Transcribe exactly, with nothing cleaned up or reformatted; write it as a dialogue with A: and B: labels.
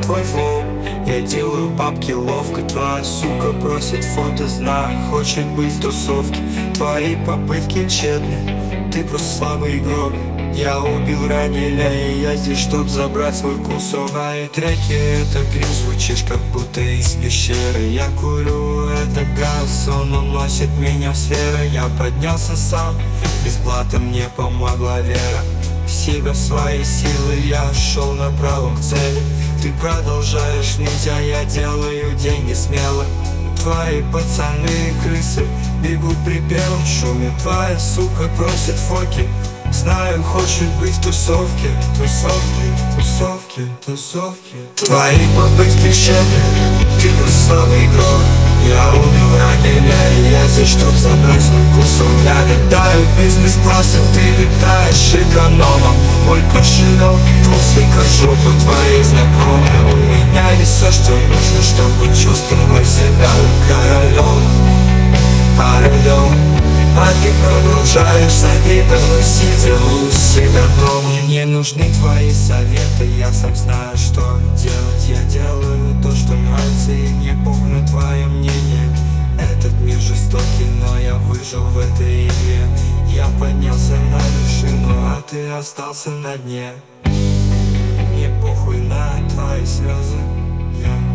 A: твой флоу. Я делаю бабки ловко, твоя сука просит фото, знаю, хочет быть в тусовке. Твои попытки тщетны, ты просто слабый игрок. Я убил ранеля, и я здесь, чтоб забрать свой кусок. Мои треки — это грим, звучишь как будто из пещеры. Я курю, это газ, он уносит меня в сферы. Я поднялся сам, бесплатно мне помогла вера. В себя, в свои силы, я шел направо к цели. Ты продолжаешь ныть, а я делаю деньги смело. Твои пацаны крысы бегут при первом шуме. Твоя сука просит фоки, знаю, хочет быть в тусовке. Тусовки, тусовки, тусовки. Твои попытки тщетны, ты просто слабый игрок. Я убил ранеля, и я здесь, чтоб забрать свой кусок. Я летаю бизнес-классом, ты летаешь экономом. Мой кошелек толстый, как жопа твоей знакомой. У меня есть все, что нужно, чтобы чувствовать себя королем. Королем. А ты продолжаешь завидовать, сидя у себя дома. Мне не нужны твои советы, я сам знаю, что делать. Я делаю то, что нравится, и не помню твое мнение. Этот мир жестокий, но я выжил в этой игре. Я поднялся на вершину, а ты остался на дне. Мне похуй на твои слезы, yeah.